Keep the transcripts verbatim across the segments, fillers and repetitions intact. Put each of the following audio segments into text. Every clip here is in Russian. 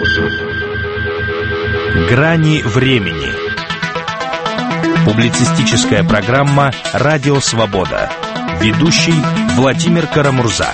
Грани времени. Публицистическая программа «Радио Свобода». Ведущий Владимир Карамурза.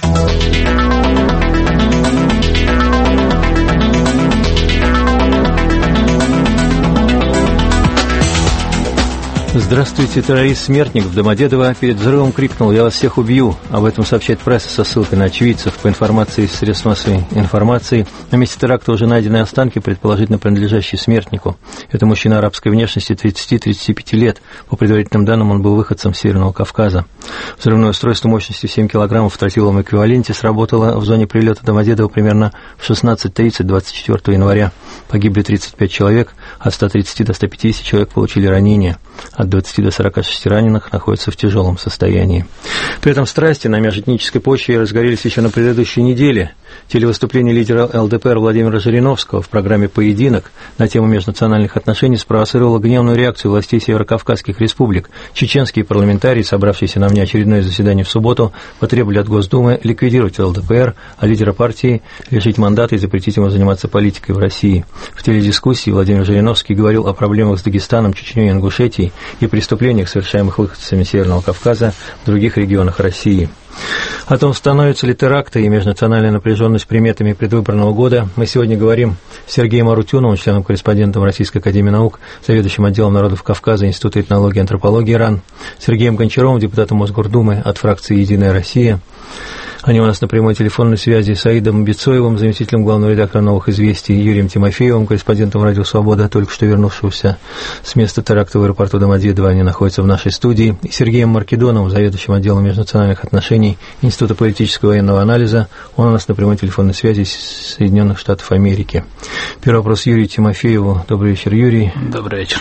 Здравствуйте, террорист-смертник в Домодедово перед взрывом крикнул: «Я вас всех убью». Об этом сообщает пресса со ссылкой на очевидцев. По информации из средств массовой информации, на месте теракта уже найдены останки, предположительно принадлежащие смертнику. Это мужчина арабской внешности, тридцати-тридцати пяти лет. По предварительным данным, он был выходцем с Северного Кавказа. Взрывное устройство мощностью семь килограммов в тротиловом эквиваленте сработало в зоне прилета Домодедово примерно в шестнадцать тридцать двадцать четвёртого января. Погибли тридцать пять человек, от ста тридцати до ста пятидесяти человек получили ранения. От двадцати до сорока шести раненых находятся в тяжелом состоянии. При этом страсти на межэтнической почве разгорелись еще на предыдущей неделе. Телевыступление лидера эл дэ пэ эр Владимира Жириновского в программе «Поединок» на тему межнациональных отношений спровоцировало гневную реакцию властей северокавказских республик. Чеченские парламентарии, собравшиеся на внеочередное заседание в субботу, потребовали от Госдумы ликвидировать эл дэ пэ эр, а лидера партии лишить мандата и запретить ему заниматься политикой в России. В теледискуссии Владимир Жириновский говорил о проблемах с Дагестаном, Чечней и Ингушетией и преступлениях, совершаемых выходцами Северного Кавказа в других регионах России. О том, становятся ли теракты и межнациональная напряженность приметами предвыборного года, мы сегодня говорим с Сергеем Арутюновым, членом-корреспондентом Российской академии наук, заведующим отделом народов Кавказа Института этнологии и антропологии РАН, Сергеем Гончаровым, депутатом Мосгордумы от фракции «Единая Россия». Они у нас на прямой телефонной связи с Аидом Бицоевым, заместителем главного редактора «Новых известий», Юрием Тимофеевым, корреспондентом «Радио Свобода», только что вернувшегося с места теракта в аэропорту Домодедово. Они находятся в нашей студии. И Сергеем Маркедоновым, заведующим отделом межнациональных отношений Института политического и военного анализа. Он у нас на прямой телефонной связи с Соединенных Штатов Америки. Первый вопрос Юрию Тимофееву. Добрый вечер, Юрий. Добрый вечер.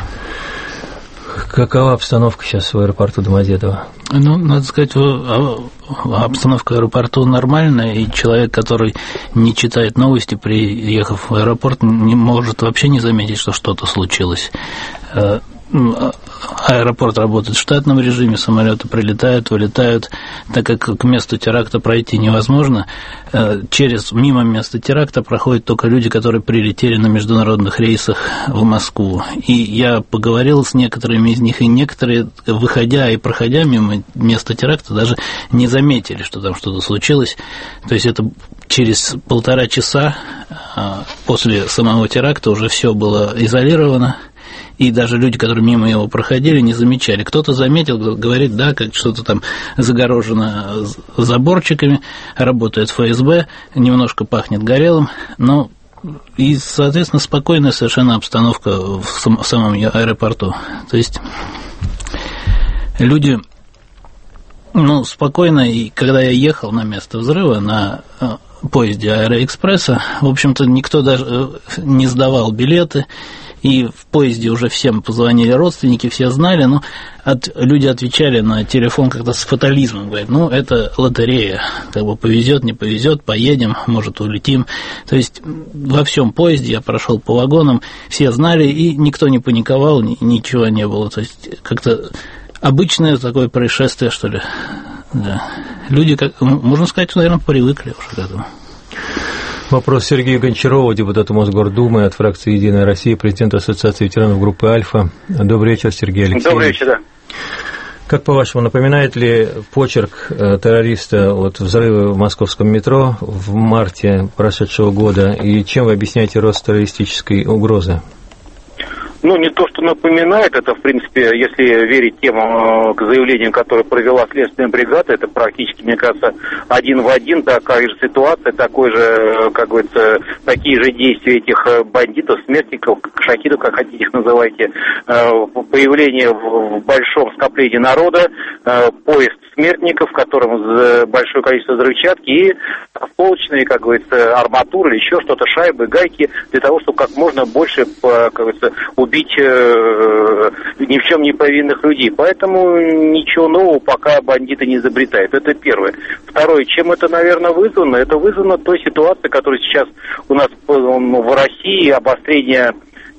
Какова обстановка сейчас в аэропорту Домодедово? Ну, надо сказать, обстановка в аэропорту нормальная, и человек, который не читает новости, приехав в аэропорт, не может вообще не заметить, что что-то случилось. Аэропорт работает в штатном режиме, самолеты прилетают, вылетают. Так как к месту теракта пройти невозможно, через мимо места теракта проходят только люди, которые прилетели на международных рейсах в Москву. И я поговорил с некоторыми из них, и некоторые, выходя и проходя мимо места теракта, даже не заметили, что там что-то случилось. То есть это через полтора часа после самого теракта уже все было изолировано. И даже люди, которые мимо его проходили, не замечали. Кто-то заметил, говорит, да, как что-то там загорожено заборчиками, работает эф эс бэ, немножко пахнет горелым, но и, соответственно, спокойная совершенно обстановка в самом аэропорту. То есть люди, ну, спокойно, и когда я ехал на место взрыва, на поезде Аэроэкспресса, в общем-то, никто даже не сдавал билеты. И в поезде уже всем позвонили родственники, все знали, но от, люди отвечали на телефон как-то с фатализмом, говорят, ну, это лотерея, как бы повезет, не повезет, поедем, может, улетим. То есть во всем поезде я прошел по вагонам, все знали, и никто не паниковал, ничего не было. То есть как-то обычное такое происшествие, что ли. Да. Люди, как, можно сказать, наверное, привыкли уже к этому. Вопрос Сергею Гончарову, депутату Мосгордумы от фракции «Единая Россия», президенту Ассоциации ветеранов группы «Альфа». Добрый вечер, Сергей Алексеевич. Добрый вечер, да. Как по-вашему, напоминает ли почерк террориста вот, взрывы в московском метро в марте прошедшего года, и чем вы объясняете рост террористической угрозы? Ну, не то, что напоминает, это, в принципе, если верить тем э, к заявлениям, которые провела следственная бригада, это практически, мне кажется, один в один такая же ситуация, такой же, как говорится, такие же действия этих бандитов, смертников, шахидов, как хотите их называйте, э, появление в, в большом скоплении народа, э, поезд смертников, в котором большое количество взрывчатки и полочные, как говорится, арматуры или еще что-то, шайбы, гайки, для того, чтобы как можно больше, как говорится, убить э, ни в чем не повинных людей. Поэтому ничего нового пока бандиты не изобретают. Это первое. Второе, чем это, наверное, вызвано? Это вызвано той ситуацией, которая сейчас у нас в России, обострение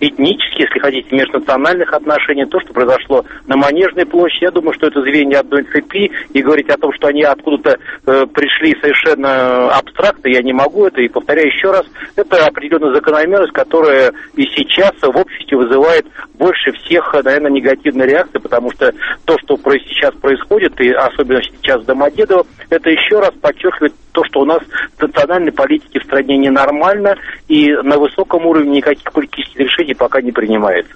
этнических, если хотите, межнациональных отношений, то, что произошло на Манежной площади. Я думаю, что это звенья одной цепи, и говорить о том, что они откуда-то э, пришли совершенно абстрактно, я не могу это, и повторяю еще раз, это определенная закономерность, которая и сейчас в обществе вызывает больше всех, наверное, негативной реакции, потому что то, что сейчас происходит, и особенно сейчас в Домодедово, это еще раз подчеркивает то, что у нас национальной политики в стране ненормально, и на высоком уровне никаких политических решений пока не принимается.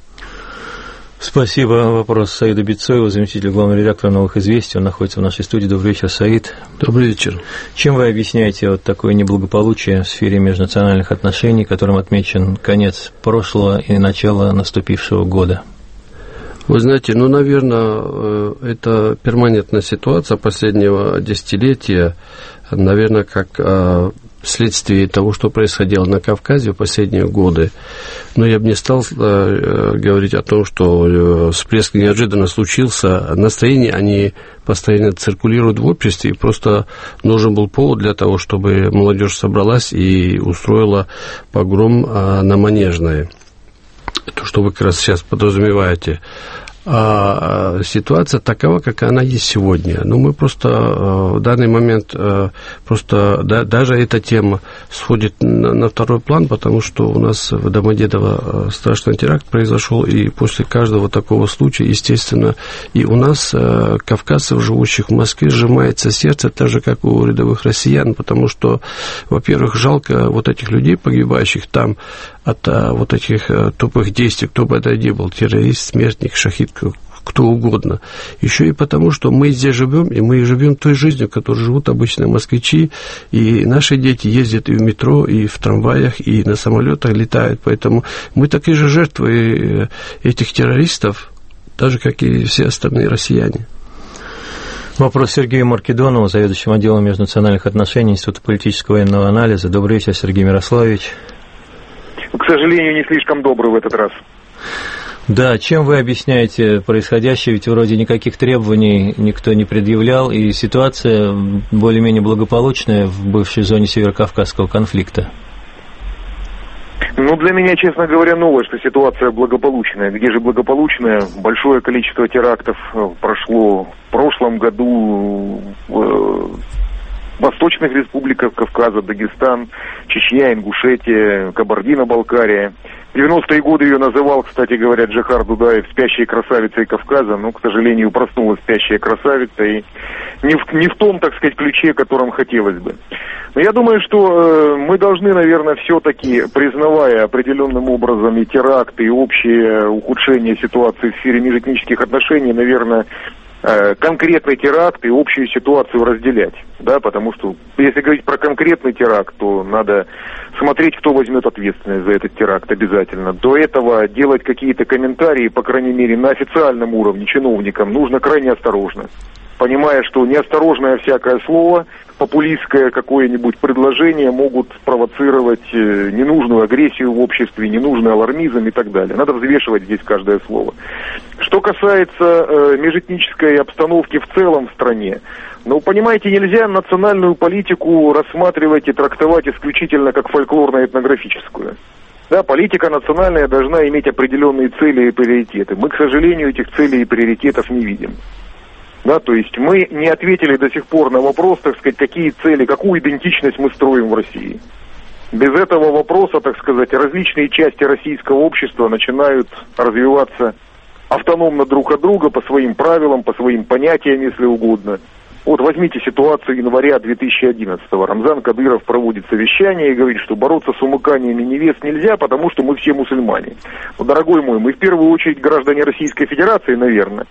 Спасибо. Вопрос Саида Бицоева, заместителя главного редактора «Новых известий». Он находится в нашей студии. Добрый вечер, Саид. Добрый вечер. Чем вы объясняете вот такое неблагополучие в сфере межнациональных отношений, которым отмечен конец прошлого и начало наступившего года? Вы знаете, ну, наверное, это перманентная ситуация последнего десятилетия, наверное, как следствие того, что происходило на Кавказе в последние годы. Но я бы не стал э, говорить о том, что э, всплеск неожиданно случился. Настроения, они постоянно циркулируют в обществе, и просто нужен был повод для того, чтобы молодежь собралась и устроила погром э, на Манежной. То, что вы как раз сейчас подразумеваете. А ситуация такова, какая она есть сегодня. Но мы просто в данный момент просто да, даже эта тема сходит на, на второй план, потому что у нас в Домодедово страшный теракт произошел, и после каждого такого случая, естественно, и у нас, кавказцев, живущих в Москве, сжимается сердце, так же, как у рядовых россиян, потому что, во-первых, жалко вот этих людей, погибающих там от вот этих тупых действий, кто бы это ни был, террорист, смертник, шахид, кто угодно. Еще и потому, что мы здесь живем, и мы живем той жизнью, в которой живут обычные москвичи, и наши дети ездят и в метро, и в трамваях, и на самолетах летают, поэтому мы такие же жертвы этих террористов, так же, как и все остальные россияне. Вопрос Сергею Маркедонову, заведующему отделом межнациональных отношений Института политического и военного анализа. Добрый вечер, Сергей Мирославович. К сожалению, не слишком добрый в этот раз. Да, чем вы объясняете происходящее? Ведь вроде никаких требований никто не предъявлял, и ситуация более-менее благополучная в бывшей зоне северокавказского конфликта. Ну, для меня, честно говоря, новое, что ситуация благополучная. Где же благополучная? Большое количество терактов прошло в прошлом году в восточных республиках Кавказа, Дагестан, Чечня, Ингушетия, Кабардино-Балкария. В девяностые годы ее называл, кстати говоря, Джохар Дудаев спящей красавицей Кавказа, но, к сожалению, проснулась спящая красавица, и не в, не в том, так сказать, ключе, которым хотелось бы. Но я думаю, что э, мы должны, наверное, все-таки, признавая определенным образом и теракты, и общее ухудшение ситуации в сфере межэтнических отношений, наверное, конкретный теракт и общую ситуацию разделять, да, потому что если говорить про конкретный теракт, то надо смотреть, кто возьмет ответственность за этот теракт обязательно. До этого делать какие-то комментарии, по крайней мере, на официальном уровне чиновникам нужно крайне осторожно, понимая, что неосторожное всякое слово, популистское какое-нибудь предложение могут спровоцировать ненужную агрессию в обществе, ненужный алармизм и так далее. Надо взвешивать здесь каждое слово. Что касается э, межэтнической обстановки в целом в стране, ну, понимаете, нельзя национальную политику рассматривать и трактовать исключительно как фольклорно-этнографическую. Да, политика национальная должна иметь определенные цели и приоритеты. Мы, к сожалению, этих целей и приоритетов не видим. Да, то есть мы не ответили до сих пор на вопрос, так сказать, какие цели, какую идентичность мы строим в России. Без этого вопроса, так сказать, различные части российского общества начинают развиваться автономно друг от друга, по своим правилам, по своим понятиям, если угодно. Вот возьмите ситуацию января две тысячи одиннадцатого. Рамзан Кадыров проводит совещание и говорит, что бороться с умыканиями невест нельзя, потому что мы все мусульмане. Ну, дорогой мой, мы в первую очередь граждане Российской Федерации, наверное.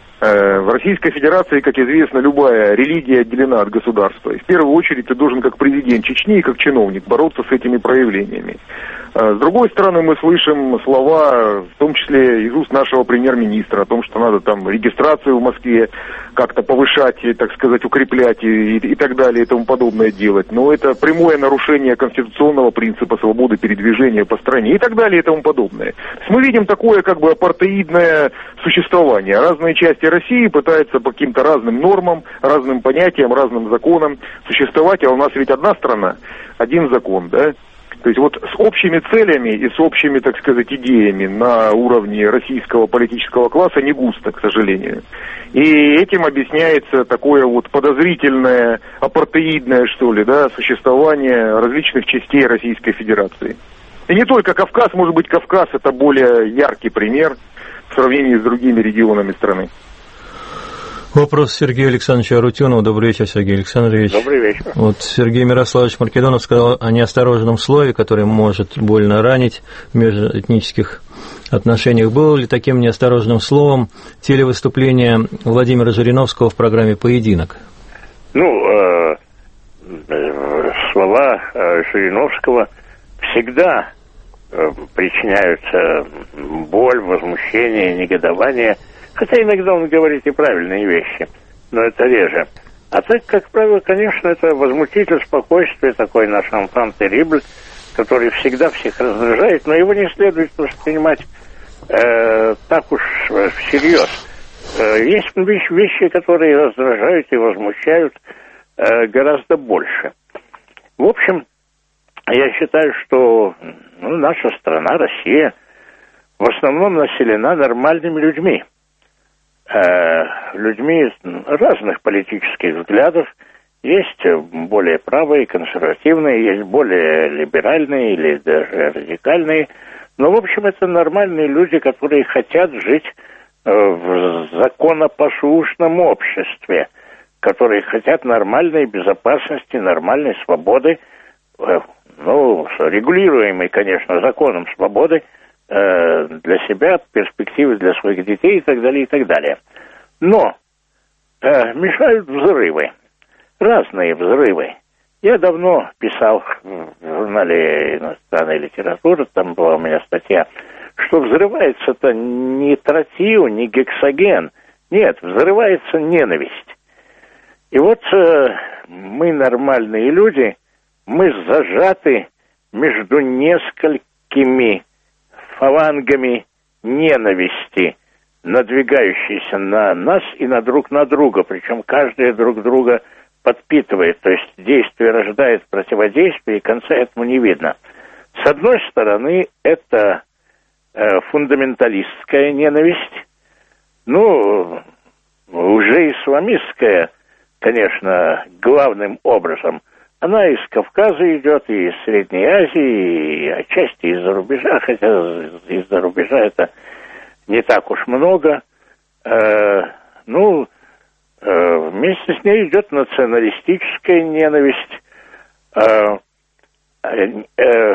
В Российской Федерации, как известно, любая религия отделена от государства. И в первую очередь ты должен, как президент Чечни и как чиновник, бороться с этими проявлениями. С другой стороны, мы слышим слова, в том числе из уст нашего премьер-министра, о том, что надо там регистрацию в Москве как-то повышать, так сказать, укреплять и, и так далее и тому подобное делать. Но это прямое нарушение конституционного принципа свободы передвижения по стране и так далее и тому подобное. То есть мы видим такое как бы апартеидное существование. Разные части России пытаются по каким-то разным нормам, разным понятиям, разным законам существовать, а у нас ведь одна страна, один закон, да? То есть вот с общими целями и с общими, так сказать, идеями на уровне российского политического класса не густо, к сожалению. И этим объясняется такое вот подозрительное, апартеидное, что ли, да, существование различных частей Российской Федерации. И не только Кавказ, может быть, Кавказ это более яркий пример в сравнении с другими регионами страны. Вопрос Сергею Александровичу Арутюнову. Добрый вечер, Сергей Александрович. Добрый вечер. Вот Сергей Мирославович Маркедонов сказал о неосторожном слове, которое может больно ранить в межэтнических отношениях. Было ли таким неосторожным словом телевыступление Владимира Жириновского в программе «Поединок»? Ну, э, э, слова э, Жириновского всегда э, причиняют э, боль, возмущение, негодование. Хотя иногда он говорит и правильные вещи, но это реже. А так, как правило, конечно, это возмутитель спокойствия, такой наш enfant terrible, который всегда всех раздражает, но его не следует воспринимать э, так уж э, всерьез. Э, есть вещи, вещи, которые раздражают и возмущают э, гораздо больше. В общем, я считаю, что ну, наша страна, Россия, в основном населена нормальными людьми. Людьми разных политических взглядов. Есть более правые, консервативные, есть более либеральные или даже радикальные. Но, в общем, это нормальные люди, которые хотят жить в законопослушном обществе, которые хотят нормальной безопасности, нормальной свободы, ну, регулируемой, конечно, законом свободы, для себя, перспективы для своих детей и так далее, и так далее. Но э, мешают взрывы, разные взрывы. Я давно писал в журнале «Иностранная литература», там была у меня статья, что взрывается-то не тротил, не гексоген, нет, взрывается ненависть. И вот э, мы, нормальные люди, мы зажаты между несколькими фалангами ненависти, надвигающейся на нас и на друг на друга, причем каждый друг друга подпитывает, то есть действие рождает противодействие, и конца этому не видно. С одной стороны, это э, фундаменталистская ненависть, ну, уже исламистская, конечно, главным образом. Она из Кавказа идет, и из Средней Азии, и отчасти из-за рубежа, хотя из-за рубежа это не так уж много. Э, ну, э, вместе с ней идет националистическая ненависть, э, э,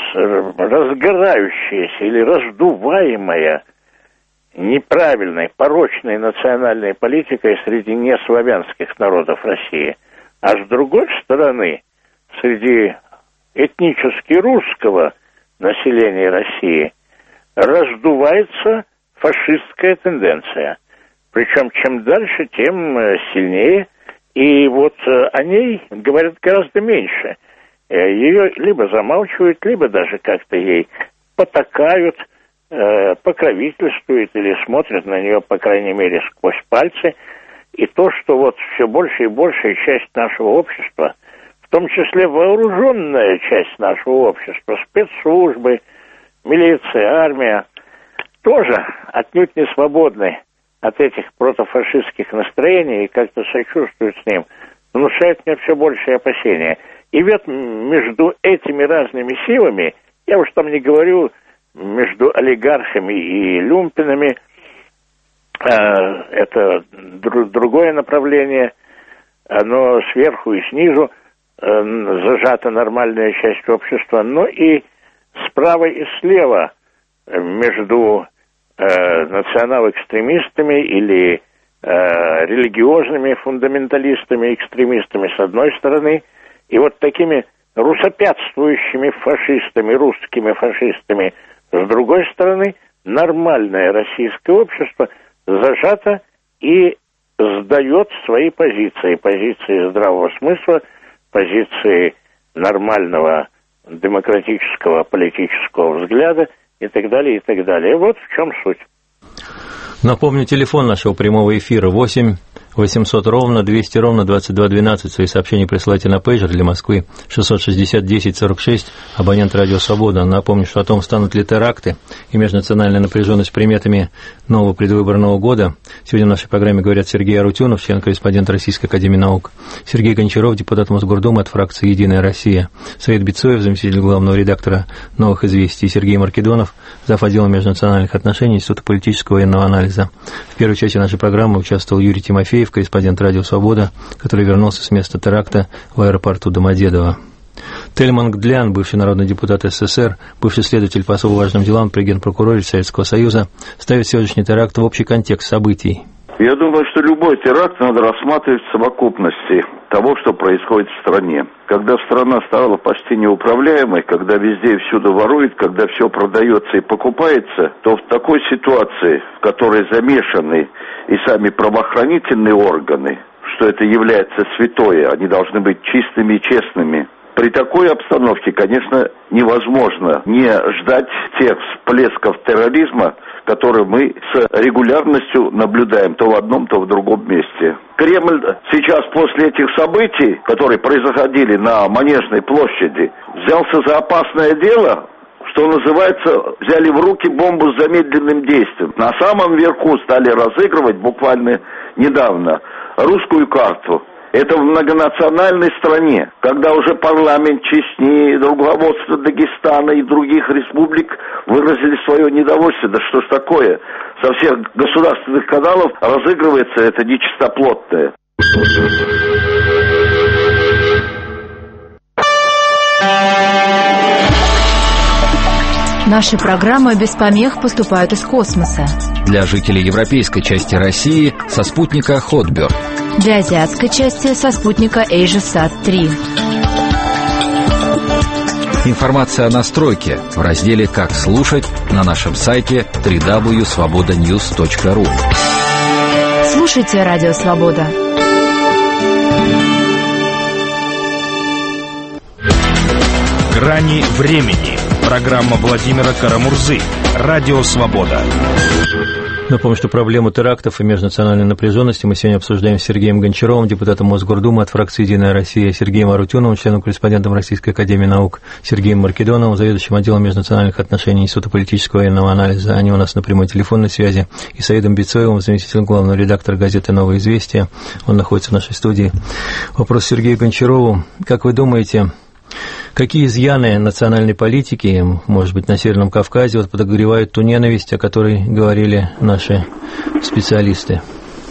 разгорающаяся или раздуваемая неправильной, порочной национальной политикой среди неславянских народов России. А с другой стороны, среди этнически русского населения России раздувается фашистская тенденция. Причем чем дальше, тем сильнее. И вот о ней говорят гораздо меньше. Ее либо замалчивают, либо даже как-то ей потакают, покровительствуют или смотрят на нее, по крайней мере, сквозь пальцы. И то, что вот все больше и большая часть нашего общества, в том числе вооруженная часть нашего общества, спецслужбы, милиция, армия, тоже отнюдь не свободны от этих протофашистских настроений и как-то сочувствуют с ним, внушает мне все большее опасение. И вот между этими разными силами, я уж там не говорю, между олигархами и люмпинами, это другое направление, оно сверху и снизу зажата нормальная часть общества, но и справа и слева между э, национал-экстремистами или э, религиозными фундаменталистами, экстремистами с одной стороны, и вот такими русопятствующими фашистами, русскими фашистами с другой стороны, нормальное российское общество зажато и сдает свои позиции, позиции здравого смысла, позиции нормального демократического политического взгляда и так далее, и так далее. Вот в чем суть. Напомню, телефон нашего прямого эфира восемь восемьсот ровно, двести ровно, двадцать два двенадцать. Свои сообщения присылайте на пейджер для Москвы шестьсот шестьдесят десять сорок шесть, абонент «Радио Свобода». Напомню, что о том, станут ли теракты и межнациональная напряженность приметами нового предвыборного года. Сегодня в нашей программе говорят Сергей Арутюнов, член-корреспондент Российской академии наук, Сергей Гончаров, депутат Мосгордумы от фракции «Единая Россия», Саид Бицоев, заместитель главного редактора «Новых известий», и Сергей Маркедонов, зав. Отдела межнациональных отношений Института политического и военного анализа. В первой части нашей программы участвовал Юрий Тимофеев, корреспондент «Радио Свобода», который вернулся с места теракта в аэропорту Домодедово. Тельман Гдлян, бывший народный депутат СССР, бывший следователь по особо важным делам при Генпрокуроре Советского Союза, ставит сегодняшний теракт в общий контекст событий. Я думаю, что любой теракт надо рассматривать в совокупности того, что происходит в стране. Когда страна стала почти неуправляемой, когда везде и всюду воруют, когда все продается и покупается, то в такой ситуации, в которой замешаны и сами правоохранительные органы, что это является святое, они должны быть чистыми и честными. При такой обстановке, конечно, невозможно не ждать тех всплесков терроризма, которые мы с регулярностью наблюдаем то в одном, то в другом месте. Кремль сейчас после этих событий, которые происходили на Манежной площади, взялся за опасное дело, что называется, взяли в руки бомбу с замедленным действием. На самом верху стали разыгрывать буквально недавно русскую карту. Это в многонациональной стране, когда уже парламент Чечни, руководство Дагестана и других республик выразили свое недовольство. Да что ж такое? Со всех государственных каналов разыгрывается это нечистоплотное. Наши программы без помех поступают из космоса. Для жителей европейской части России со спутника Хотберт. Для азиатской части со спутника AsiaSat три. Информация о настройке в разделе «Как слушать» на нашем сайте дабл ю дабл ю дабл ю точка свобода ньюс точка ру. Слушайте «Радио Свобода». «Грани времени». Программа Владимира Карамурзы. «Радио Свобода». Напомню, что проблему терактов и межнациональной напряженности мы сегодня обсуждаем с Сергеем Гончаровым, депутатом Мосгордумы от фракции «Единая Россия», Сергеем Арутюновым, членом-корреспондентом Российской академии наук, Сергеем Маркедоновым, заведующим отделом межнациональных отношений Института политического и военного анализа. Они у нас на прямой телефонной связи. И Саидом Бицоевым, заместителем главного редактора газеты «Новые известия». Он находится в нашей студии. Вопрос Сергею Гончарову. Как вы думаете, какие изъяны национальной политики, может быть, на Северном Кавказе, вот подогревают ту ненависть, о которой говорили наши специалисты?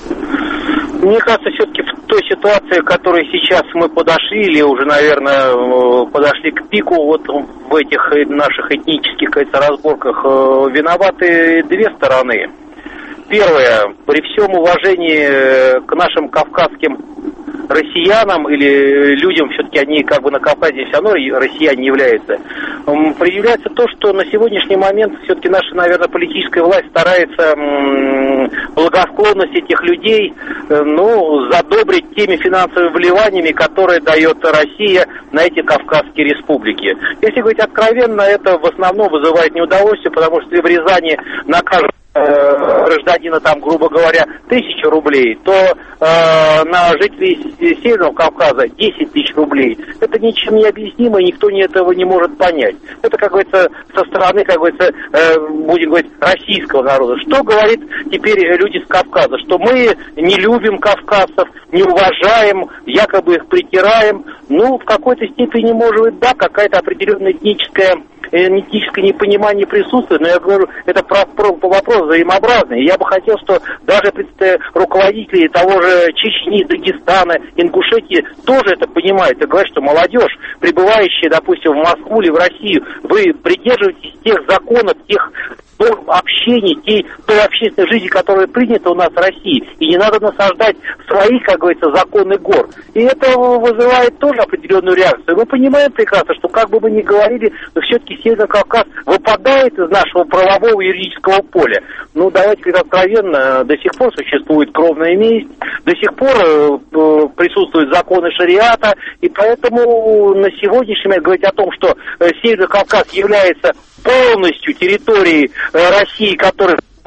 Мне кажется, все-таки в той ситуации, к которой сейчас мы подошли, или уже, наверное, подошли к пику, вот в этих наших этнических, кажется, разборках, виноваты две стороны. Первое, при всем уважении к нашим кавказским россиянам или людям, все-таки они как бы на Кавказе все равно россияне являются, проявляется то, что на сегодняшний момент все-таки наша, наверное, политическая власть старается благосклонность этих людей, ну, задобрить теми финансовыми вливаниями, которые дает Россия на эти Кавказские республики. Если говорить откровенно, это в основном вызывает неудовольствие, потому что в Рязани на каждого гражданина, там, грубо говоря, тысячу рублей, то э, на жителей Северного Кавказа десять тысяч рублей. Это ничем не объяснимо, и никто не этого не может понять. Это, как говорится, со стороны, как говорится, э, будем говорить, российского народа. Что говорит теперь люди с Кавказа? Что мы не любим кавказцев, не уважаем, якобы их притираем. Ну, в какой-то степени, может быть, да, какая-то определенная этническая этническое непонимание присутствует, но я говорю, это про, про, по вопросу взаимообразный. Я бы хотел, что даже руководители того же Чечни, Дагестана, Ингушетии тоже это понимают и говорят, что молодежь, прибывающая, допустим, в Москву или в Россию, вы придерживаетесь тех законов, тех норм общения, той, той общественной жизни, которая принята у нас в России. И не надо насаждать свои, как говорится, законы гор. И это вызывает тоже определенную реакцию. Мы понимаем прекрасно, что как бы мы ни говорили, но все-таки Северный Кавказ выпадает из нашего правового юридического поля. Ну, давайте говорить откровенно, до сих пор существует кровная месть, до сих пор э, присутствуют законы шариата, и поэтому на сегодняшний момент говорить о том, что э, Северный Кавказ является полностью территорией э, России, которая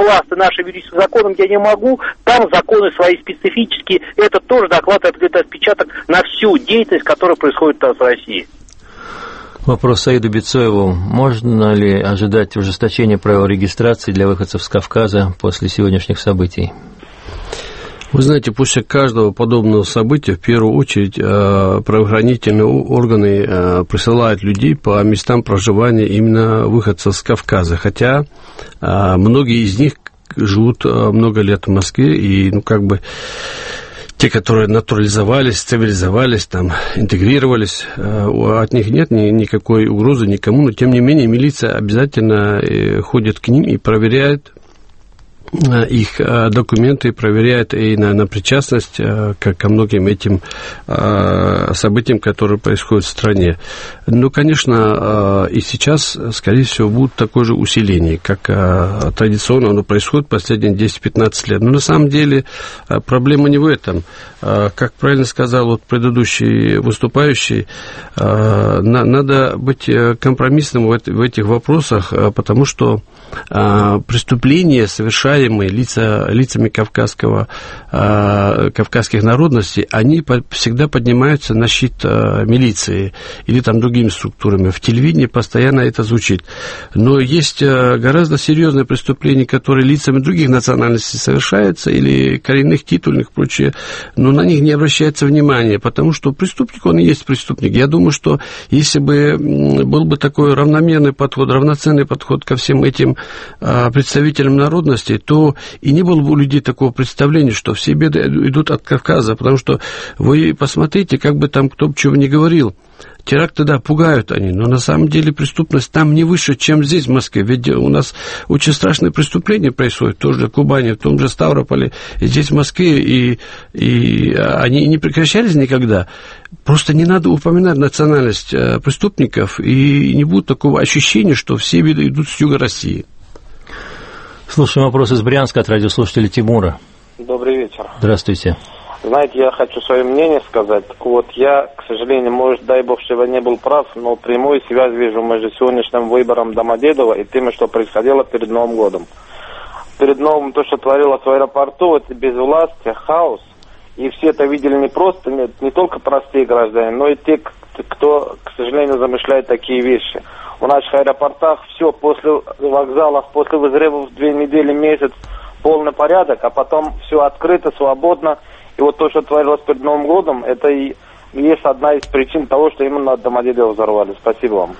пласты нашим юридическим законам я не могу, там законы свои специфические, это тоже докладывает отпечаток на всю деятельность, которая происходит у нас в России. Вопрос Саиду Бицоеву. Можно ли ожидать ужесточения правил регистрации для выходцев с Кавказа после сегодняшних событий? Вы знаете, после каждого подобного события, в первую очередь, правоохранительные органы присылают людей по местам проживания именно выходцев с Кавказа. Хотя многие из них живут много лет в Москве, и, ну, как бы, те, которые натурализовались, цивилизовались, там, интегрировались, от них нет ни, никакой угрозы никому, но, тем не менее, милиция обязательно ходит к ним и проверяет их документы, проверяет и на, на причастность к, ко многим этим событиям, которые происходят в стране. Ну, конечно, и сейчас, скорее всего, будет такое же усиление, как традиционно оно происходит последние десять-пятнадцать лет. Но на самом деле проблема не в этом. Как правильно сказал вот предыдущий выступающий, надо быть компромиссным в этих вопросах, потому что преступления, совершаемые лица, лицами кавказского, кавказских народностей, они всегда поднимаются на щит милиции или там другими структурами. В телевидении постоянно это звучит. Но есть гораздо серьезные преступления, которые лицами других национальностей совершаются, или коренных, титульных и прочее, но на них не обращается внимания, потому что преступник, он и есть преступник. Я думаю, что если бы был бы такой равномерный подход, равноценный подход ко всем этим представителям народности, то и не было бы у людей такого представления, что все беды идут от Кавказа, потому что вы посмотрите, как бы там кто бы чего ни говорил, теракты, да, пугают они, но на самом деле преступность там не выше, чем здесь, в Москве. Ведь у нас очень страшные преступления происходят, тоже в Кубани, в том же Ставрополе, и здесь, в Москве, и, и они не прекращались никогда. Просто не надо упоминать национальность преступников, и не будет такого ощущения, что все беды идут с юга России. Слушаем вопрос из Брянска от радиослушателя Тимура. Добрый вечер. Здравствуйте. Знаете, я хочу свое мнение сказать. Вот я, к сожалению, может, дай бог, что я не был прав, но прямую связь вижу между сегодняшним выбором Домодедово и тем, что происходило перед Новым годом. Перед Новым то, что творилось в аэропорту, это безвластие, хаос. И все это видели не просто, не, не только простые граждане, но и те, кто, к сожалению, замышляет такие вещи. В наших аэропортах все после вокзалов, после взрывов две недели, месяц, полный порядок, а потом все открыто, свободно. И вот то, что творилось перед Новым годом, это и есть одна из причин того, что именно Домодедово взорвали. Спасибо вам.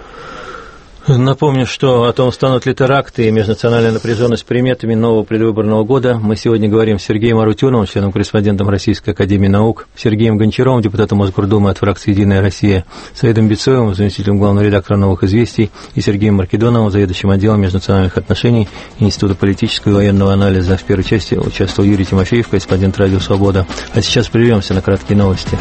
Напомню, что о том, станут ли теракты и межнациональная напряженность приметами нового предвыборного года, мы сегодня говорим с Сергеем Арутюновым, членом-корреспондентом Российской академии наук, Сергеем Гончаровым, депутатом Мосгордумы от фракции «Единая Россия», Саидом Бицоевым, заместителем главного редактора «Новых известий», и Сергеем Маркедоновым, заведующим отделом межнациональных отношений Института политического и военного анализа. В первой части участвовал Юрий Тимофеев, корреспондент «Радио Свобода». А сейчас прервемся на краткие новости.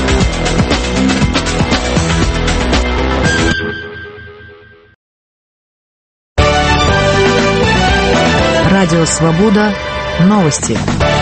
Радио «Свобода». Новости.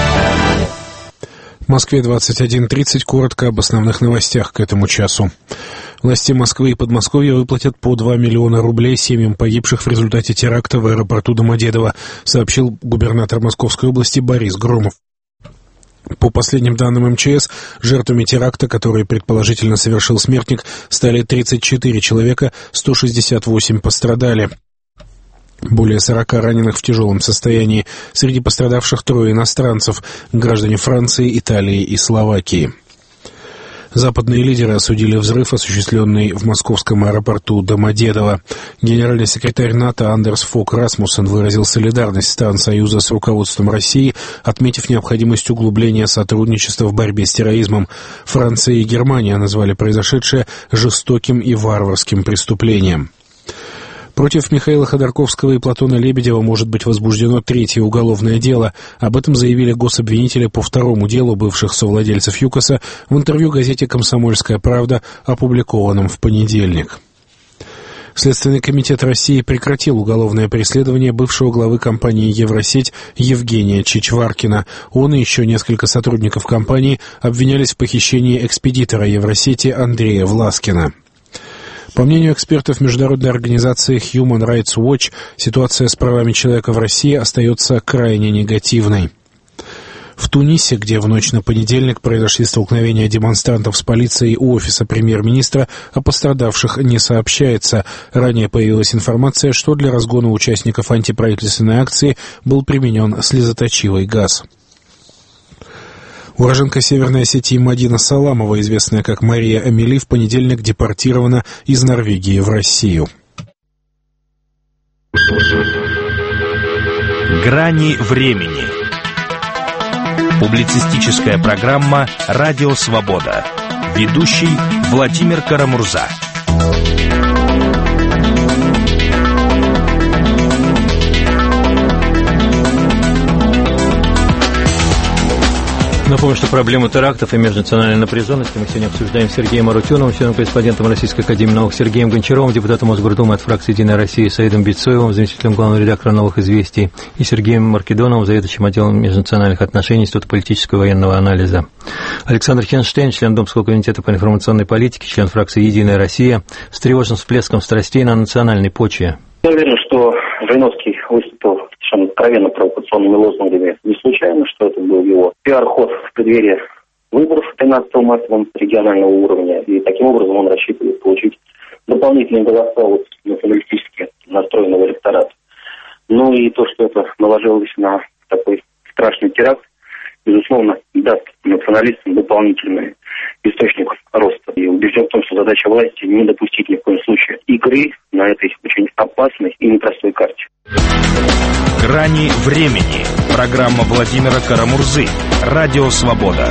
В Москве двадцать один тридцать. Коротко об основных новостях к этому часу. Власти Москвы и Подмосковья выплатят по два миллиона рублей семьям погибших в результате теракта в аэропорту Домодедово, сообщил губернатор Московской области Борис Громов. По последним данным эм че эс, жертвами теракта, который предположительно совершил смертник, стали тридцать четыре человека, сто шестьдесят восемь пострадали. Более сорока раненых в тяжелом состоянии. Среди пострадавших трое иностранцев, граждане Франции, Италии и Словакии. Западные лидеры осудили взрыв, осуществленный в московском аэропорту Домодедово. Генеральный секретарь НАТО Андерс Фог Расмуссен выразил солидарность стран Союза с руководством России, отметив необходимость углубления сотрудничества в борьбе с терроризмом. Франция и Германия назвали произошедшее жестоким и варварским преступлением. Против Михаила Ходорковского и Платона Лебедева может быть возбуждено третье уголовное дело. Об этом заявили гособвинители по второму делу бывших совладельцев ЮКОСа в интервью газете «Комсомольская правда», опубликованном в понедельник. Следственный комитет России прекратил уголовное преследование бывшего главы компании «Евросеть» Евгения Чичваркина. Он и еще несколько сотрудников компании обвинялись в похищении экспедитора Евросети Андрея Власкина. По мнению экспертов международной организации Human Rights Watch, ситуация с правами человека в России остается крайне негативной. В Тунисе, где в ночь на понедельник произошли столкновения демонстрантов с полицией у офиса премьер-министра, о пострадавших не сообщается. Ранее появилась информация, что для разгона участников антиправительственной акции был применен слезоточивый газ. Уроженка Северной Осетии Мадина Саламова, известная как Мария Амели, в понедельник депортирована из Норвегии в Россию. Грани времени. Публицистическая программа «Радио Свобода». Ведущий Владимир Карамурза. Напомню, что проблему терактов и межнациональной напряженности мы сегодня обсуждаем с Сергеем Арутюновым, членом-корреспондентом Российской академии наук, Сергеем Гончаровым, депутатом Мосгордумы от фракции «Единая Россия», Саидом Бейцоевым, заместителем главного редактора «Новых известий», и Сергеем Маркедоновым, заведующим отделом межнациональных отношений Института политического и военного анализа. Александр Хенштейн, член Думского комитета по информационной политике, член фракции «Единая Россия», встревожен всплеском страстей на национальной почве. Я уверен, что Жириновский выступил совершенно откровенно провокационными лозунгами не случайно, что это был его пиар-ход в преддверии выборов тринадцатого марта регионального уровня, и таким образом он рассчитывает получить дополнительные голоса от националистически настроенного электората. Ну и то, что это наложилось на такой страшный теракт, безусловно, даст националистам дополнительный источник роста. И убежден в том, что задача власти не допустить ни в коем случае игры на этой очень опасной и непростой карте. Грани времени. Программа Владимира Карамурзы. Радио Свобода.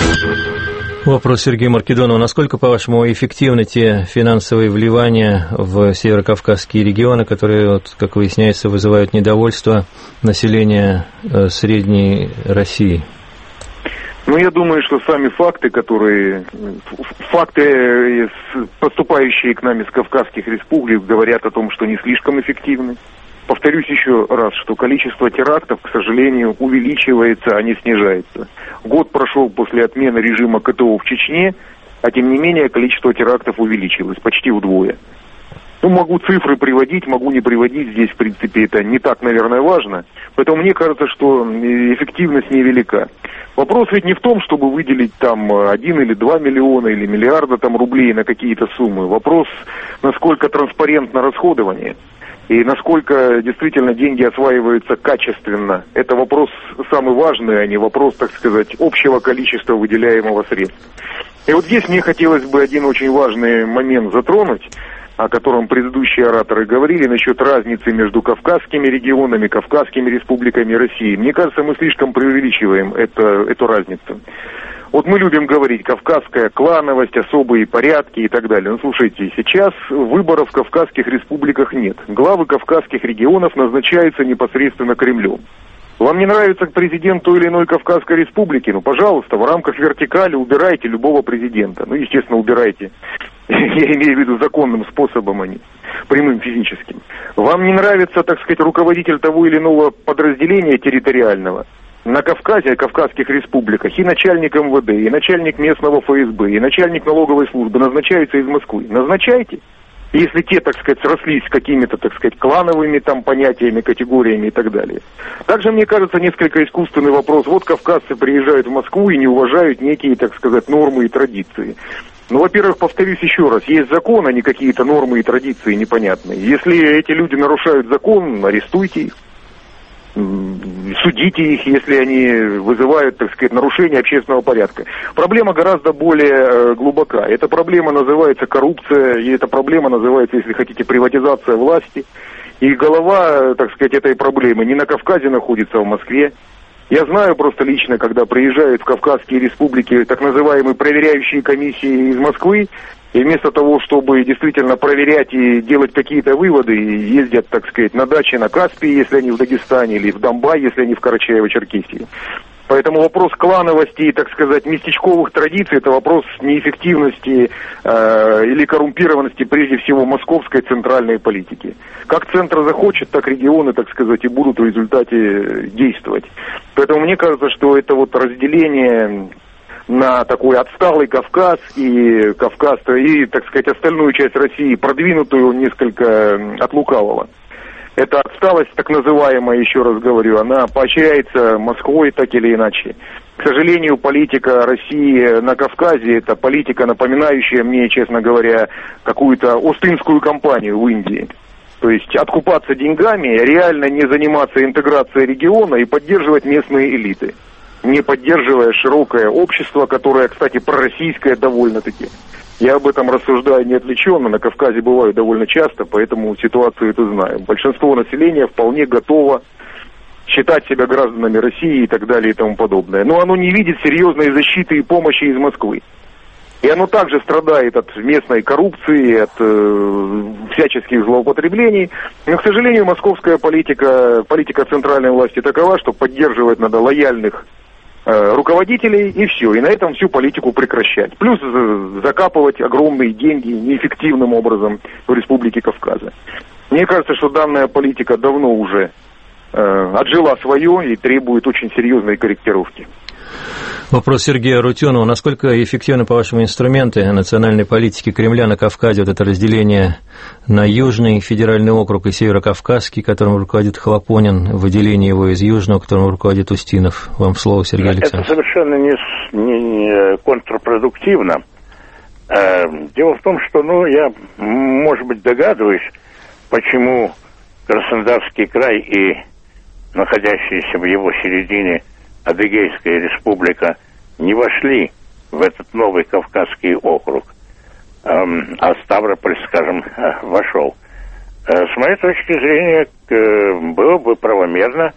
Вопрос Сергею Маркедонову. Насколько, по-вашему, эффективны те финансовые вливания в северокавказские регионы, которые, вот, как выясняется, вызывают недовольство населения э, Средней России? Ну, я думаю, что сами факты, которые... Факты, поступающие к нам из Кавказских республик, говорят о том, что не слишком эффективны. Повторюсь еще раз, что количество терактов, к сожалению, увеличивается, а не снижается. Год прошел после отмены режима КТО в Чечне, а тем не менее количество терактов увеличилось почти вдвое. Ну, могу цифры приводить, могу не приводить, здесь, в принципе, это не так, наверное, важно. Поэтому мне кажется, что эффективность невелика. Вопрос ведь не в том, чтобы выделить там один или два миллиона или миллиарда там рублей на какие-то суммы. Вопрос, насколько транспарентно расходование и насколько действительно деньги осваиваются качественно. Это вопрос самый важный, а не вопрос, так сказать, общего количества выделяемого средств. И вот здесь мне хотелось бы один очень важный момент затронуть, о котором предыдущие ораторы говорили, насчет разницы между кавказскими регионами, кавказскими республиками и Россией. Мне кажется, мы слишком преувеличиваем это, эту разницу. Вот мы любим говорить кавказская клановость, особые порядки и так далее. Ну, слушайте, сейчас выборов в кавказских республиках нет. Главы кавказских регионов назначаются непосредственно Кремлем. Вам не нравится президент той или иной Кавказской республики? Ну, пожалуйста, в рамках вертикали убирайте любого президента. Ну, естественно, убирайте. Я имею в виду законным способом, а не прямым физическим. Вам не нравится, так сказать, руководитель того или иного подразделения территориального? На Кавказе, Кавказских республиках и начальник эм вэ дэ, и начальник местного эф эс бэ, и начальник налоговой службы назначаются из Москвы. Назначайте. Если те, так сказать, срослись с какими-то, так сказать, клановыми там понятиями, категориями и так далее. Также, мне кажется, несколько искусственный вопрос. Вот кавказцы приезжают в Москву и не уважают некие, так сказать, нормы и традиции. Ну, во-первых, повторюсь еще раз, есть закон, а не какие-то нормы и традиции непонятные. Если эти люди нарушают закон, арестуйте их. Судите их, если они вызывают, так сказать, нарушение общественного порядка. Проблема гораздо более э, глубока. Эта проблема называется коррупция, и эта проблема называется, если хотите, приватизация власти. И голова, так сказать, этой проблемы не на Кавказе находится, а в Москве. Я знаю просто лично, когда приезжают в Кавказские республики так называемые проверяющие комиссии из Москвы, и вместо того, чтобы действительно проверять и делать какие-то выводы, ездят, так сказать, на даче на Каспии, если они в Дагестане, или в Донбай, если они в Карачаево-Черкесии. Поэтому вопрос клановости и, так сказать, местечковых традиций – это вопрос неэффективности э, или коррумпированности, прежде всего, московской центральной политики. Как центр захочет, так регионы, так сказать, и будут в результате действовать. Поэтому мне кажется, что это вот разделение на такой отсталый Кавказ и Кавказ, и, так сказать, остальную часть России, продвинутую несколько от лукавого. Эта отсталость, так называемая, еще раз говорю, она поощряется Москвой так или иначе. К сожалению, политика России на Кавказе – это политика, напоминающая мне, честно говоря, какую-то Ост-Индскую компанию в Индии. То есть откупаться деньгами, реально не заниматься интеграцией региона и поддерживать местные элиты, не поддерживая широкое общество, которое, кстати, пророссийское довольно-таки. Я об этом рассуждаю неотвлеченно, на Кавказе бываю довольно часто, поэтому ситуацию эту знаю. Большинство населения вполне готово считать себя гражданами России и так далее и тому подобное. Но оно не видит серьезной защиты и помощи из Москвы. И оно также страдает от местной коррупции, от э, всяческих злоупотреблений. Но, к сожалению, московская политика, политика центральной власти такова, что поддерживать надо лояльных э, руководителей, и все. И на этом всю политику прекращать. Плюс э, закапывать огромные деньги неэффективным образом в Республике Кавказа. Мне кажется, что данная политика давно уже э, отжила свое и требует очень серьезной корректировки. Вопрос Сергея Рутюнова. Насколько эффективны, по-вашему, инструменты национальной политики Кремля на Кавказе, вот это разделение на Южный федеральный округ и Северокавказский, которым руководит Хлопонин, выделение его из Южного, которым руководит Устинов? Вам слово, Сергей Александрович. Это совершенно не, не, не контрпродуктивно. Дело в том, что, ну, я, может быть, догадываюсь, почему Краснодарский край и находящиеся в его середине Адыгейская республика не вошли в этот новый Кавказский округ, а Ставрополь, скажем, вошел. С моей точки зрения, было бы правомерно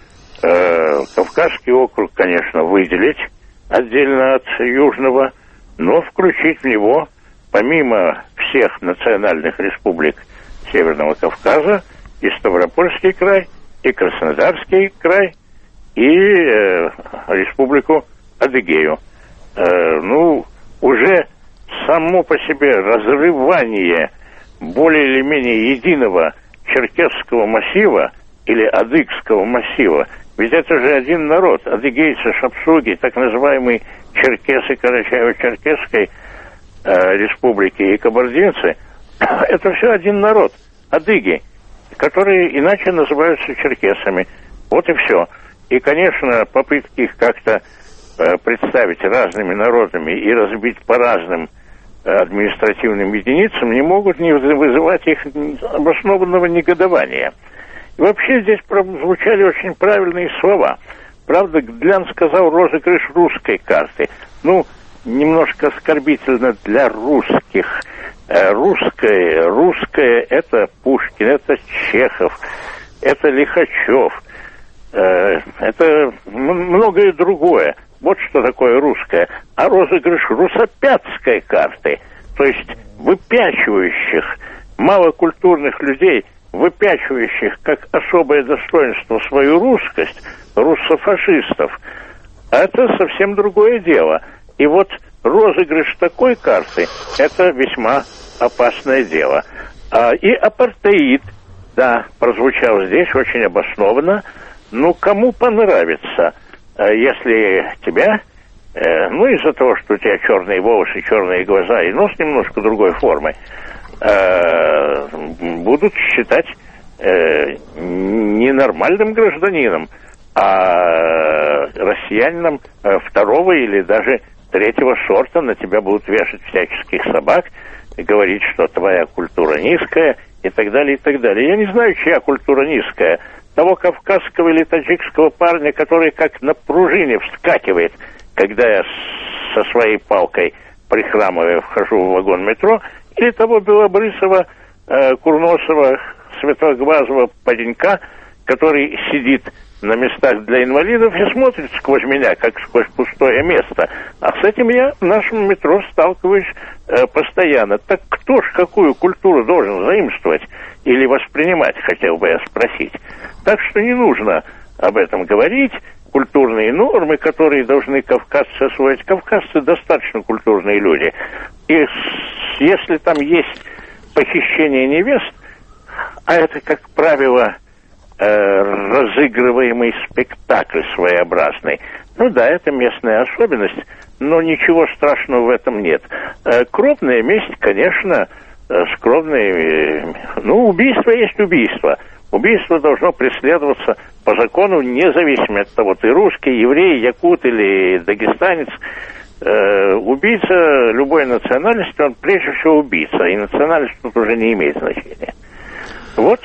Кавказский округ, конечно, выделить отдельно от Южного, но включить в него, помимо всех национальных республик Северного Кавказа, и Ставропольский край, и Краснодарский край, и э, республику Адыгею. Э, ну, уже само по себе разрывание более или менее единого черкесского массива или адыгского массива, ведь это же один народ, адыгейцы, шапсуги, так называемые черкесы Карачаево-Черкесской э, республики и кабардинцы, это все один народ, адыги, которые иначе называются черкесами. Вот и все. И, конечно, попытки их как-то э, представить разными народами и разбить по разным э, административным единицам не могут не вызывать их обоснованного негодования. И вообще здесь прозвучали очень правильные слова. Правда, Гдлян сказал розыгрыш русской карты. Ну, немножко оскорбительно для русских. Э, русское, русское – это Пушкин, это Чехов, это Лихачев. Это многое другое. Вот что такое русское. А розыгрыш русопятской карты, то есть выпячивающих малокультурных людей, выпячивающих как особое достоинство свою русскость, руссофашистов, это совсем другое дело. И вот розыгрыш такой карты – это весьма опасное дело. И апартеид, да, прозвучал здесь очень обоснованно. Ну, кому понравится, если тебя, э, ну, из-за того, что у тебя черные волосы, черные глаза и нос немножко другой формы, э, будут считать э, не нормальным гражданином, а россиянином второго или даже третьего сорта, на тебя будут вешать всяческих собак, говорить, что твоя культура низкая и так далее, и так далее. Я не знаю, чья культура низкая. Того кавказского или таджикского парня, который как на пружине вскакивает, когда я со своей палкой, прихрамывая, вхожу в вагон метро, или того белобрысого, э, курносого, светлоглазого паренька, который сидит на местах для инвалидов и смотрит сквозь меня, как сквозь пустое место. А с этим я в нашем метро сталкиваюсь э, постоянно. Так кто ж какую культуру должен заимствовать или воспринимать, хотел бы я спросить. Так что не нужно об этом говорить. Культурные нормы, которые должны кавказцы освоить. Кавказцы достаточно культурные люди. И если там есть похищение невест, а это, как правило, разыгрываемый спектакль своеобразный. Ну да, это местная особенность, но ничего страшного в этом нет. Крупная месть, конечно, скромная. Ну, убийство есть убийство. Убийство должно преследоваться по закону, независимо от того, ты русский, еврей, якут или дагестанец. Убийца любой национальности, он прежде всего убийца, и национальность тут уже не имеет значения. Вот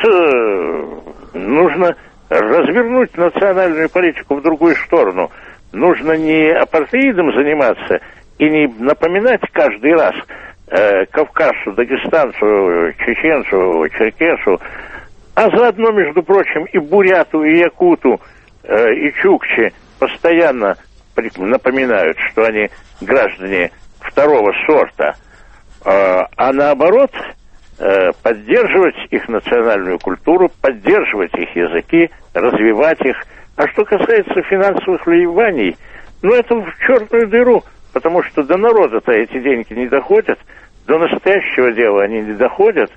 нужно развернуть национальную политику в другую сторону. Нужно не апартеидом заниматься и не напоминать каждый раз э, кавказцу, дагестанцу, чеченцу, черкесу, а заодно, между прочим, и буряту, и якуту, э, и чукче постоянно напоминают, что они граждане второго сорта, э, а наоборот э, поддерживать их национальную культуру, поддерживать их языки, развивать их. А что касается финансовых вливаний, ну это в черную дыру, потому что до народа-то эти деньги не доходят, до настоящего дела они не доходят.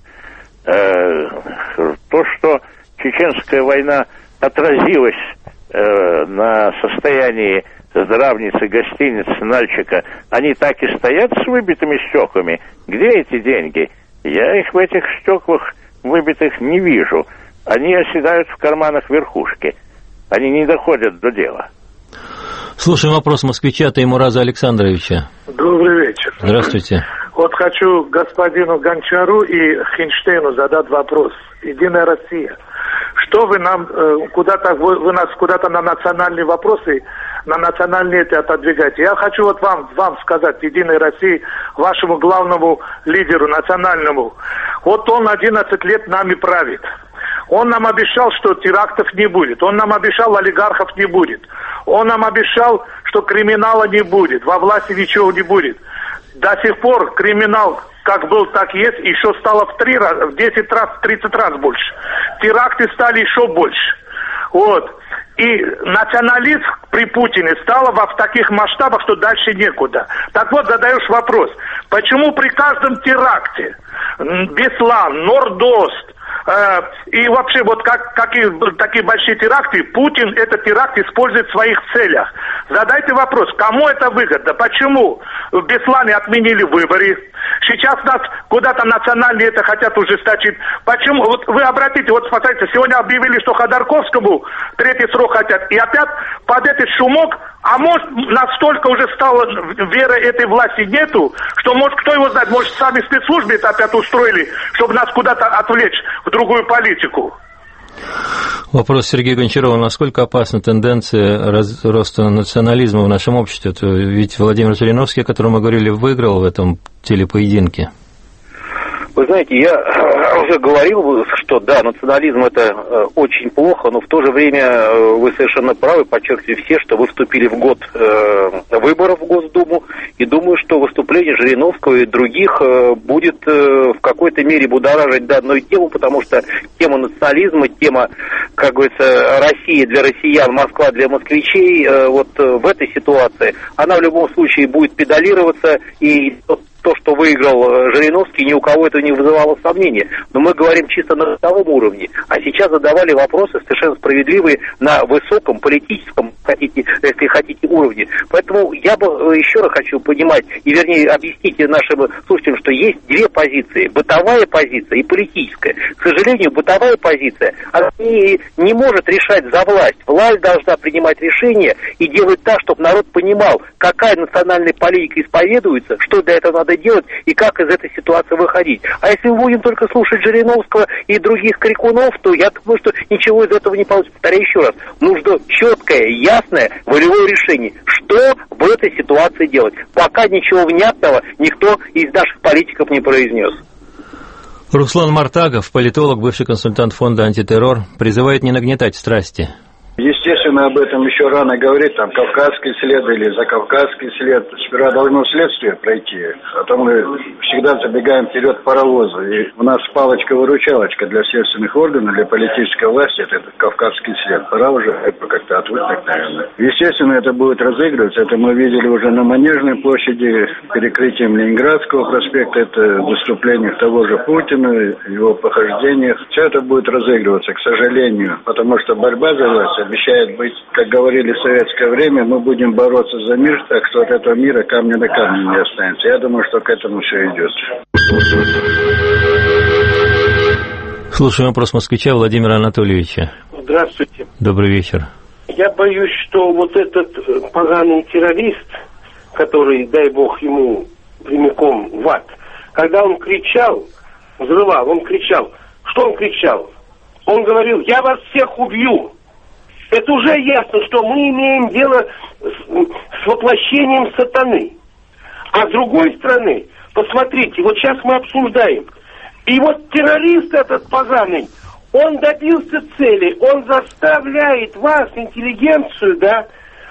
Э, то, что чеченская война отразилась э, на состоянии здравницы, гостиницы, Нальчика, они так и стоят с выбитыми стеклами. Где эти деньги? Я их в этих стеклах выбитых не вижу. Они оседают в карманах верхушки. Они не доходят до дела. Слушаем вопрос москвича Таймураза Александровича. Добрый вечер. Здравствуйте. Вот хочу господину Гончару и Хинштейну задать вопрос. Единая Россия. Что вы нам куда-то, вы, вы нас куда-то на национальные вопросы, на национальные это отодвигаете? Я хочу вот вам, вам сказать, Единой России, вашему главному лидеру национальному. Вот он одиннадцать лет нами правит. Он нам обещал, что терактов не будет. Он нам обещал, олигархов не будет. Он нам обещал, что криминала не будет. Во власти ничего не будет. До сих пор криминал как был, так и есть. Еще стало в три раза, в десять раз, в тридцать раз больше. Теракты стали еще больше. Вот. И национализм при Путине стало в таких масштабах, что дальше некуда. Так вот, задаешь вопрос. Почему при каждом теракте Беслан, Нордост, Uh, и вообще, вот как, какие такие большие теракты, Путин этот теракт использует в своих целях. Задайте вопрос, кому это выгодно, почему в Беслане отменили выборы, сейчас нас куда-то национальные это хотят ужесточить. Почему? Вот вы обратите, вот смотрите, сегодня объявили, что Ходорковскому третий срок хотят, и опять под этот шумок, а может настолько уже стало веры этой власти нету, что может кто его знает, может сами спецслужбы это опять устроили, чтобы нас куда-то отвлечь в другую политику. Вопрос Сергея Гончарова. Насколько опасна тенденция раз, роста национализма в нашем обществе? Это ведь Владимир Жириновский, о котором мы говорили, выиграл в этом телепоединке. Вы знаете, я уже говорил, что да, национализм это очень плохо, но в то же время вы совершенно правы, подчеркиваю все, что вы вступили в год выборов в Госдуму, и думаю, что выступление Жириновского и других будет в какой-то мере будоражить данную тему, потому что тема национализма, тема, как говорится, Россия для россиян, Москва для москвичей, вот в этой ситуации, она в любом случае будет педалироваться, и то, что выиграл Жириновский, ни у кого это не вызывало сомнения. Но мы говорим чисто на бытовом уровне. А сейчас задавали вопросы совершенно справедливые на высоком политическом, хотите, если хотите, уровне. Поэтому я бы еще раз хочу понимать, и вернее объяснить нашим слушателям, что есть две позиции. Бытовая позиция и политическая. К сожалению, бытовая позиция, она не, не может решать за власть. Власть должна принимать решения и делать так, чтобы народ понимал, какая национальная политика исповедуется, что для этого надо делать и как из этой ситуации выходить. А если мы будем только слушать Жириновского и других крикунов, то я думаю, что ничего из этого не получится. Повторяю еще раз, нужно четкое, ясное волевое решение, что в этой ситуации делать. Пока ничего внятного никто из наших политиков не произнес. Руслан Мартагов, политолог, бывший консультант фонда «Антитеррор», призывает не нагнетать страсти. Естественно, об этом еще рано говорить, там, кавказский след или закавказский след. Сперва должно следствие пройти, а то мы всегда забегаем вперед паровоза. И у нас палочка-выручалочка для следственных органов, для политической власти, это этот кавказский след. Пора уже это как-то отвыкнуть, наверное. Естественно, это будет разыгрываться. Это мы видели уже на Манежной площади, перекрытием Ленинградского проспекта, это выступлениях того же Путина, его похождениях. Все это будет разыгрываться, к сожалению, потому что борьба за власть обещает быть, как говорили в советское время, мы будем бороться за мир, так что от этого мира камня на камне не останется. Я думаю, что к этому все идет. Слушаем вопрос москвича Владимира Анатольевича. Здравствуйте. Добрый вечер. Я боюсь, что вот этот поганый террорист, который, дай бог ему, прямиком в ад, когда он кричал, взрывал, он кричал. Что он кричал? Он говорил: я вас всех убью. Это уже ясно, что мы имеем дело с, с воплощением сатаны. А с другой стороны, посмотрите, вот сейчас мы обсуждаем. И вот террорист этот поганый, он добился цели, он заставляет вас, интеллигенцию, да,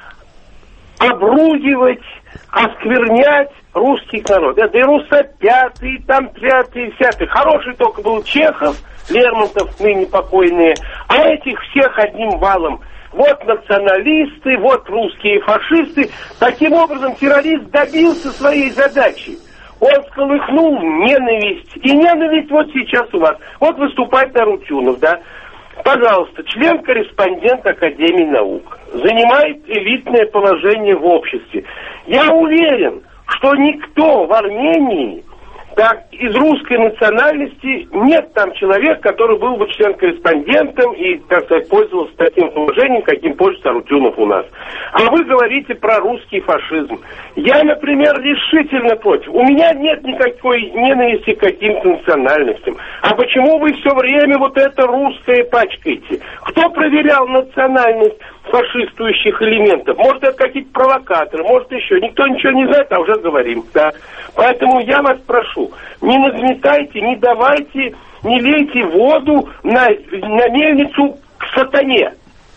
обругивать, осквернять русский народ. Это и русопятый, и там пятый, и всякий. Хороший только был Чехов, Лермонтов, ныне покойные, а этих всех одним валом. Вот националисты, вот русские фашисты. Таким образом, террорист добился своей задачи. Он всколыхнул ненависть. И ненависть вот сейчас у вас. Вот выступает Арутюнов, да. Пожалуйста, член-корреспондент Академии наук. Занимает элитное положение в обществе. Я уверен, что никто в Армении, так, из русской национальности, нет там человека, который был бы член-корреспондентом и, так сказать, пользовался таким положением, каким пользуется Арутюнов у нас. А вы говорите про русский фашизм. Я, например, решительно против. У меня нет никакой ненависти к каким-то национальностям. А почему вы все время вот это русское пачкаете? Кто проверял национальность фашистующих элементов? Может, это какие-то провокаторы, может, еще. Никто ничего не знает, а уже говорим. Да. Поэтому я вас прошу, не нагнетайте, не давайте, не лейте воду на, на мельницу к сатане.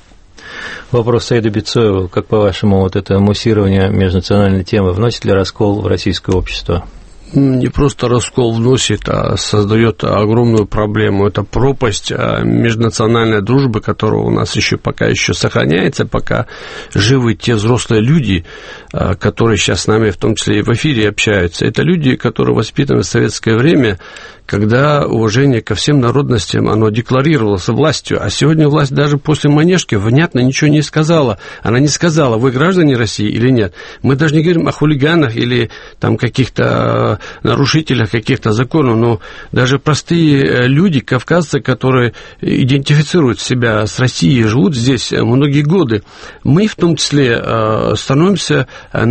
Вопрос Саиду Бицоеву. Как, по-вашему, вот это муссирование межнациональной темы вносит ли раскол в российское общество? Не просто раскол вносит, а создает огромную проблему. Это пропасть межнациональной дружбы, которая у нас еще пока еще сохраняется, пока живы те взрослые люди, которые сейчас с нами, в том числе и в эфире, общаются. Это люди, которые воспитаны в советское время, когда уважение ко всем народностям, оно декларировалось властью, а сегодня власть даже после Манежки внятно ничего не сказала. Она не сказала, вы граждане России или нет. Мы даже не говорим о хулиганах или там каких-то нарушителях каких-то законов, но даже простые люди, кавказцы, которые идентифицируют себя с Россией, живут здесь многие годы, мы в том числе становимся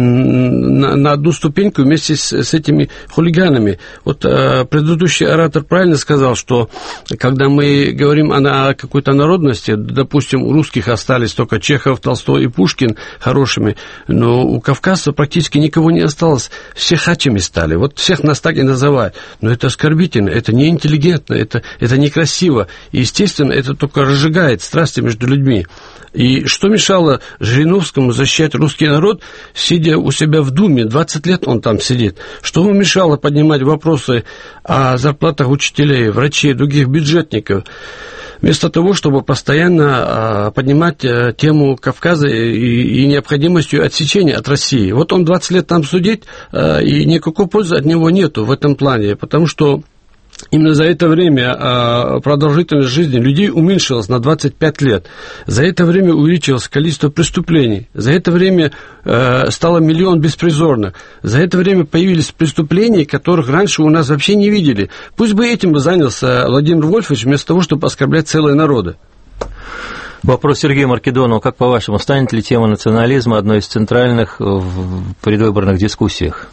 на одну ступеньку вместе с этими хулиганами. Вот предыдущий оратор правильно сказал, что когда мы говорим о какой-то народности, допустим, у русских остались только Чехов, Толстой и Пушкин хорошими, но у кавказцев практически никого не осталось, все хачами стали, вот всех нас так и называют, но это оскорбительно, это неинтеллигентно, это, это некрасиво, и, естественно, это только разжигает страсти между людьми. И что мешало Жириновскому защищать русский народ, сидя у себя в Думе, двадцать лет он там сидит? Что ему мешало поднимать вопросы о зарплатах учителей, врачей, других бюджетников, вместо того, чтобы постоянно поднимать тему Кавказа и, и необходимостью отсечения от России? Вот он двадцать лет там судит, и никакой пользы от него нету в этом плане, потому что именно за это время продолжительность жизни людей уменьшилась на двадцать пять лет. За это время увеличилось количество преступлений. За это время стало миллион беспризорных. За это время появились преступления, которых раньше у нас вообще не видели. Пусть бы этим бы занялся Владимир Вольфович, вместо того, чтобы оскорблять целые народы. Вопрос Сергею Маркедонову. Как, по-вашему, станет ли тема национализма одной из центральных в предвыборных дискуссиях?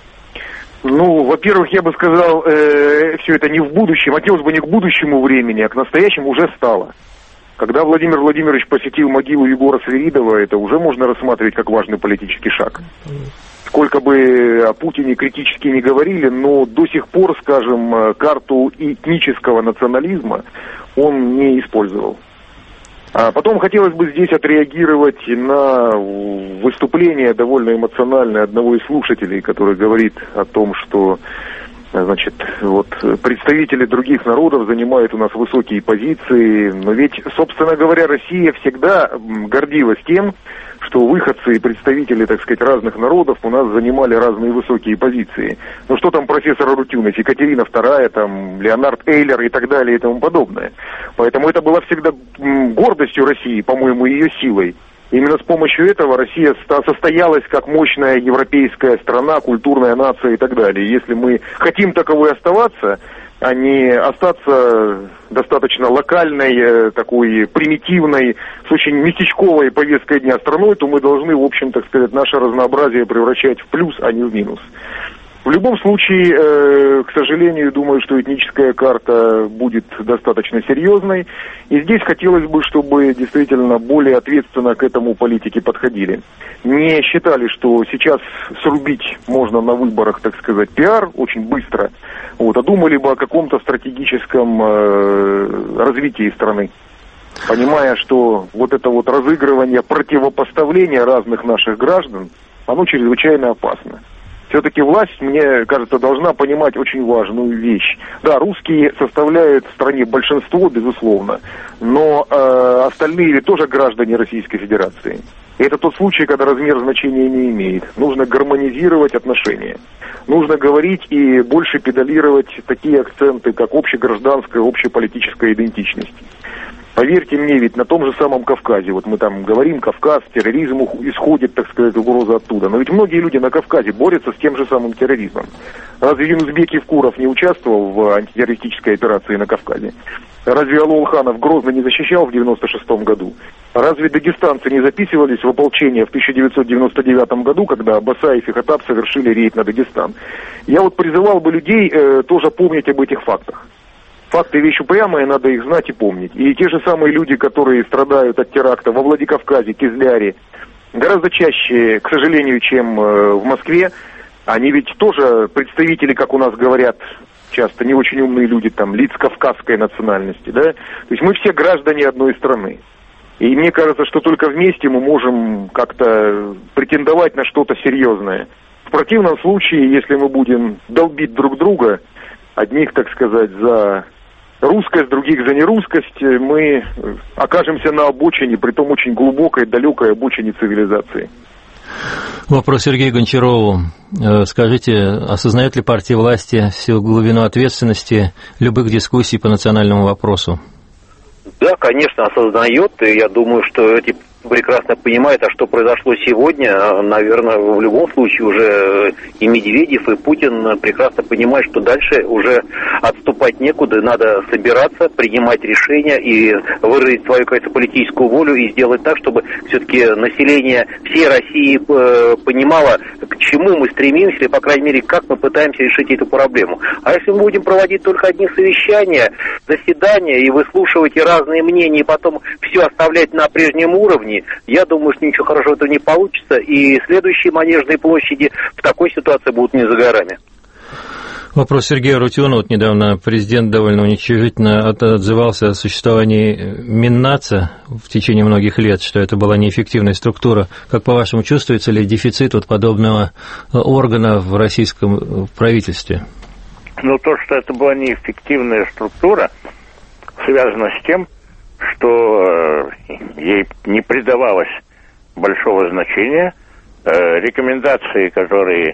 Ну, во-первых, я бы сказал, э, все это не в будущем, хотелось бы не к будущему времени, а к настоящему уже стало. Когда Владимир Владимирович посетил могилу Егора Свиридова, это уже можно рассматривать как важный политический шаг. Сколько бы о Путине критически не говорили, но до сих пор, скажем, карту этнического национализма он не использовал. А потом хотелось бы здесь отреагировать на выступление довольно эмоциональное одного из слушателей, который говорит о том, что Значит, вот представители других народов занимают у нас высокие позиции, но ведь, собственно говоря, Россия всегда гордилась тем, что выходцы и представители, так сказать, разных народов у нас занимали разные высокие позиции. Ну что там профессор Арутюнов, Екатерина вторая, там, Леонард Эйлер и так далее и тому подобное. Поэтому это было всегда гордостью России, по-моему, ее силой. Именно с помощью этого Россия состоялась как мощная европейская страна, культурная нация и так далее. Если мы хотим таковой оставаться, а не остаться достаточно локальной, такой примитивной, с очень местечковой повесткой дня страной, то мы должны, в общем, так сказать, наше разнообразие превращать в плюс, а не в минус. В любом случае, э, к сожалению, думаю, что этническая карта будет достаточно серьезной. И здесь хотелось бы, чтобы действительно более ответственно к этому политики подходили. Не считали, что сейчас срубить можно на выборах, так сказать, пиар очень быстро, вот, а думали бы о каком-то стратегическом э, развитии страны. Понимая, что вот это вот разыгрывание, противопоставление разных наших граждан, оно чрезвычайно опасно. Все-таки власть, мне кажется, должна понимать очень важную вещь. Да, русские составляют в стране большинство, безусловно, но э, остальные ведь тоже граждане Российской Федерации. И это тот случай, когда размер значения не имеет. Нужно гармонизировать отношения. Нужно говорить и больше педалировать такие акценты, как общегражданская, общеполитическая идентичность. Поверьте мне, ведь на том же самом Кавказе, вот мы там говорим, Кавказ, терроризм исходит, так сказать, угроза оттуда. Но ведь многие люди на Кавказе борются с тем же самым терроризмом. Разве Юнусбек Евкуров не участвовал в антитеррористической операции на Кавказе? Разве Алол Ханов Грозно не защищал в девяносто шестом году? Разве дагестанцы не записывались в ополчение в тысяча девятьсот девяносто девятом году, когда Басаев и Хаттаб совершили рейд на Дагестан? Я вот призывал бы людей э, тоже помнить об этих фактах. Факты вещь упрямая, надо их знать и помнить. И те же самые люди, которые страдают от теракта во Владикавказе, Кизляре, гораздо чаще, к сожалению, чем э, в Москве, они ведь тоже представители, как у нас говорят, часто не очень умные люди, там, лиц кавказской национальности, да? То есть мы все граждане одной страны. И мне кажется, что только вместе мы можем как-то претендовать на что-то серьезное. В противном случае, если мы будем долбить друг друга, одних, так сказать, за русскость, других за нерусскость, мы окажемся на обочине, притом очень глубокой, далекой обочине цивилизации. Вопрос Сергею Гончарову. Скажите, осознает ли партия власти всю глубину ответственности любых дискуссий по национальному вопросу? Да, конечно, осознает, и я думаю, что эти прекрасно понимает, а что произошло сегодня, наверное, в любом случае уже и Медведев, и Путин прекрасно понимают, что дальше уже отступать некуда, надо собираться, принимать решения и выразить свою, какую-то политическую волю и сделать так, чтобы все-таки население всей России понимало, к чему мы стремимся, или, по крайней мере, как мы пытаемся решить эту проблему. А если мы будем проводить только одни совещания, заседания и выслушивать и разные мнения, и потом все оставлять на прежнем уровне, я думаю, что ничего хорошего этого не получится, и следующие Манежные площади в такой ситуации будут не за горами. Вопрос Сергея Арутюнова. Вот недавно президент довольно уничижительно отзывался о существовании Миннаца в течение многих лет, что это была неэффективная структура. Как, по-вашему, чувствуется ли дефицит вот подобного органа в российском правительстве? Ну, то, что это была неэффективная структура, связано с тем, что ей не придавалось большого значения. Рекомендации, которые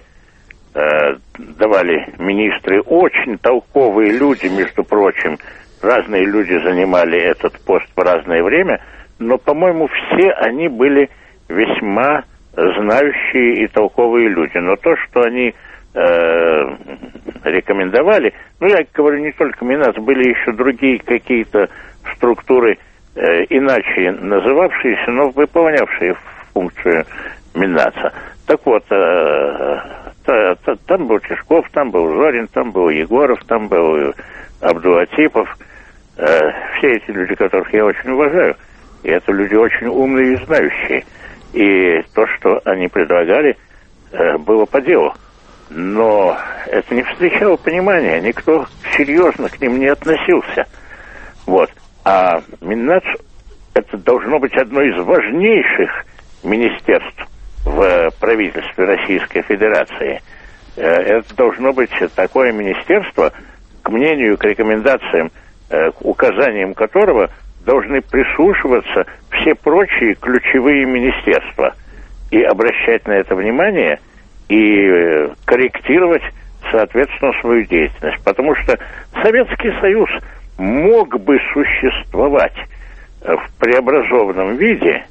давали министры, очень толковые люди, между прочим, разные люди занимали этот пост в разное время, но, по-моему, все они были весьма знающие и толковые люди. Но то, что они э, рекомендовали, ну, я говорю, не только Миннац, были еще другие какие-то структуры, э, иначе называвшиеся, но выполнявшие функцию Миннаца. Так вот, э, та, та, там был Чешков, там был Зорин, там был Егоров, там был Абдулатипов. Э, все эти люди, которых я очень уважаю, и это люди очень умные и знающие. И то, что они предлагали, э, было по делу. Но это не встречало понимания, никто серьезно к ним не относился. Вот. А Миннац — это должно быть одно из важнейших министерств в правительстве Российской Федерации. Это должно быть такое министерство, к мнению, к рекомендациям, к указаниям которого должны прислушиваться все прочие ключевые министерства и обращать на это внимание и корректировать, соответственно, свою деятельность. Потому что Советский Союз мог бы существовать в преобразованном виде,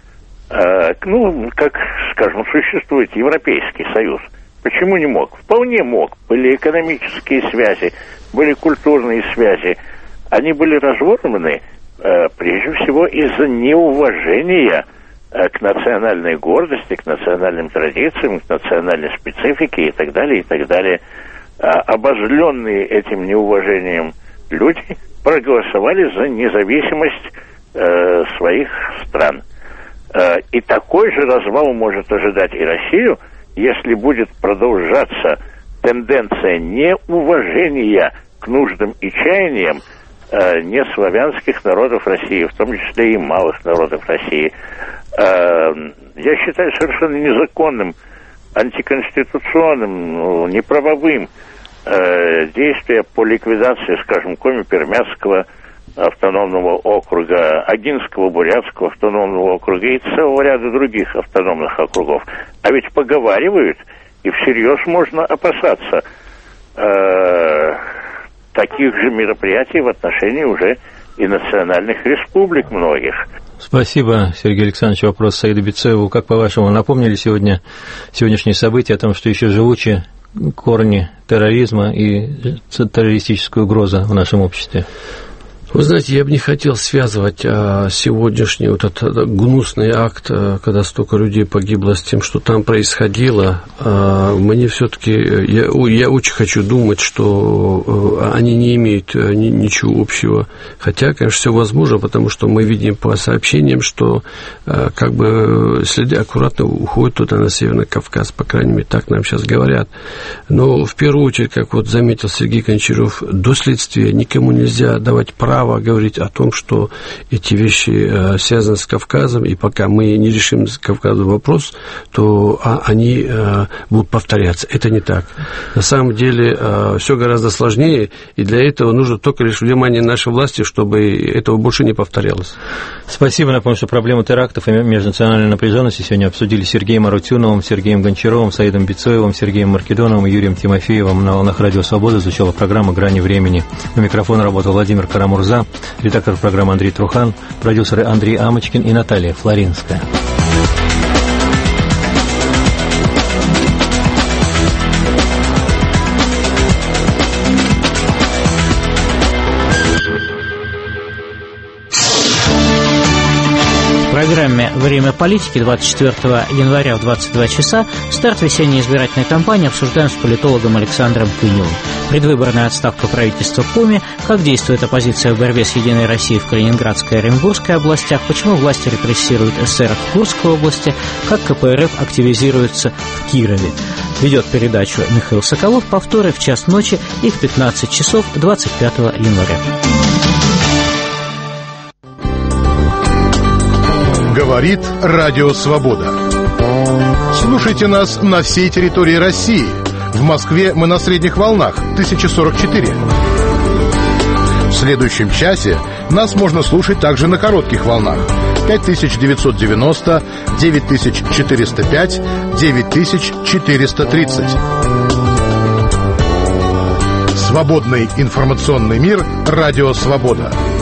ну, как, скажем, существует Европейский Союз. Почему не мог? Вполне мог. Были экономические связи, были культурные связи. Они были разорваны, прежде всего, из-за неуважения к национальной гордости, к национальным традициям, к национальной специфике и так далее, и так далее. Обозленные этим неуважением люди проголосовали за независимость э, своих стран. Э, и такой же развал может ожидать и Россию, если будет продолжаться тенденция неуважения к нуждам и чаяниям э, неславянских народов России, в том числе и малых народов России. Э, я считаю совершенно незаконным, антиконституционным, ну, неправовым э, действия по ликвидации, скажем, Коми-Пермяцкого автономного округа, Агинского, Бурятского автономного округа и целого ряда других автономных округов. А ведь поговаривают, и всерьез можно опасаться э, таких же мероприятий в отношении уже и национальных республик многих. Спасибо, Сергей Александрович. Вопрос Саиду Бицоеву. Как, по-вашему, напомнили сегодня сегодняшние события о том, что еще живучи корни терроризма и террористическая угроза в нашем обществе? Вы знаете, я бы не хотел связывать а, сегодняшний вот этот гнусный акт, а, когда столько людей погибло, с тем, что там происходило. А, мне все-таки, я, я очень хочу думать, что а, они не имеют а, ни, ничего общего. Хотя, конечно, все возможно, потому что мы видим по сообщениям, что а, как бы следы аккуратно уходят туда, на Северный Кавказ, по крайней мере, так нам сейчас говорят. Но в первую очередь, как вот заметил Сергей Гончаров, до следствия никому нельзя давать право говорить о том, что эти вещи э, связаны с Кавказом, и пока мы не решим с Кавказом вопрос, то а, они э, будут повторяться. Это не так. На самом деле э, все гораздо сложнее, и для этого нужно только лишь внимание нашей власти, чтобы этого больше не повторялось. Спасибо. Напомню, что проблему терактов и межнациональной напряженности сегодня обсудили с Сергеем Арутюновым, Сергеем Гончаровым, Саидом Бицоевым, Сергеем Маркедоновым и Юрием Тимофеевым. На волнах Радио Свобода звучала программа «Грани времени». У микрофона работал Владимир Карамурза, редактор программы Андрей Трухан, продюсеры Андрей Амочкин и Наталья Флоринская. В программе «Время политики» двадцать четвёртого января в двадцать два часа старт весенней избирательной кампании обсуждаем с политологом Александром Кыневым. Предвыборная отставка правительства Коми, как действует оппозиция в борьбе с «Единой Россией» в Калининградской и Оренбургской областях, почему власти репрессируют эсеров в Курской области, как ка пэ эр эф активизируется в Кирове. Ведет передачу Михаил Соколов, повторы в час ночи и в пятнадцать часов двадцать пятого января. Говорит Радио Свобода. Слушайте нас на всей территории России. В Москве мы на средних волнах тысяча сорок четыре. В следующем часе нас можно слушать также на коротких волнах пять тысяч девятьсот девяносто, девять тысяч четыреста пять, девять тысяч четыреста тридцать. Свободный информационный мир. Радио Свобода.